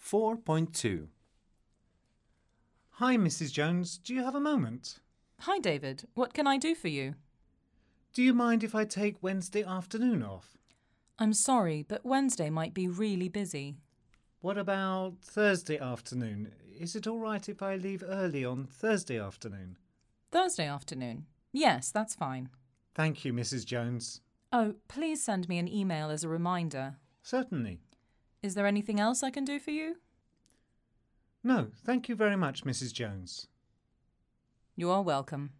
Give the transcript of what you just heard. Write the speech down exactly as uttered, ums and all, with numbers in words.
four point two. Hi, Missus Jones. Do you have a moment? Hi, David. What can I do for you? Do you mind if I take Wednesday afternoon off? I'm sorry, but Wednesday might be really busy. What about Thursday afternoon? Is it all right if I leave early on Thursday afternoon? Thursday afternoon? Yes, that's fine. Thank you, Missus Jones. Oh, please send me an email as a reminder. Certainly. Is there anything else I can do for you? No, thank you very much, Missus Jones. You are welcome.